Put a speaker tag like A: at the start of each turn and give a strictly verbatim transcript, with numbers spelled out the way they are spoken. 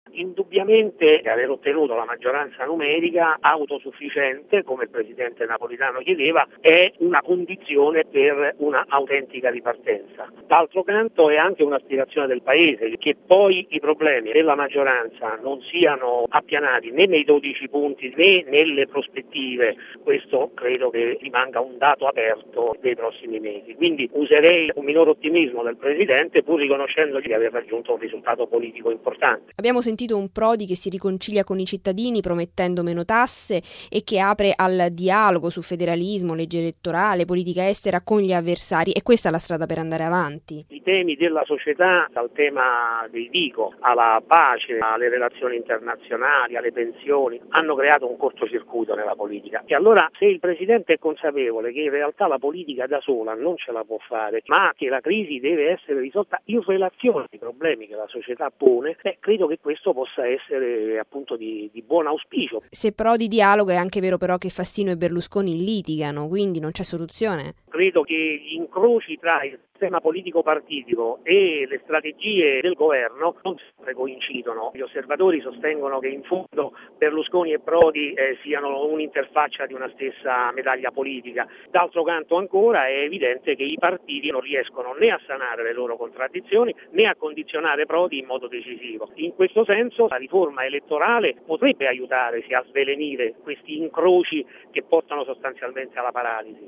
A: Indubbiamente aver ottenuto la maggioranza numerica autosufficiente, come il Presidente Napolitano chiedeva, è una condizione per una autentica ripartenza. D'altro canto è anche un'aspirazione del Paese, che poi i problemi della maggioranza non siano appianati né nei dodici punti né nelle prospettive. Questo credo che rimanga un dato aperto dei prossimi mesi. Quindi userei un minor ottimismo del Presidente, pur riconoscendogli di aver raggiunto un risultato politico importante.
B: Abbiamo sentito un Prodi che si riconcilia con i cittadini promettendo meno tasse e che apre al dialogo su federalismo, legge elettorale, politica estera con gli avversari, e questa è la strada per andare avanti.
A: I temi della società, dal tema dei Dico alla pace, alle relazioni internazionali, alle pensioni, hanno creato un cortocircuito nella politica. E allora, se il Presidente è consapevole che in realtà la politica da sola non ce la può fare, ma che la crisi deve essere risolta in relazione ai problemi che la società pone, beh, credo che questo possa essere appunto di, di buon auspicio.
B: Se Prodi dialoga, è anche vero però che Fassino e Berlusconi litigano, quindi non c'è soluzione.
A: Credo che gli incroci tra il sistema politico partitico e le strategie del governo non sempre coincidono. Gli osservatori sostengono che in fondo Berlusconi e Prodi eh, siano un'interfaccia di una stessa medaglia politica. D'altro canto ancora è evidente che i partiti non riescono né a sanare le loro contraddizioni né a condizionare Prodi in modo decisivo. In questo senso la riforma elettorale potrebbe aiutare a svelenire questi incroci che portano sostanzialmente alla paralisi.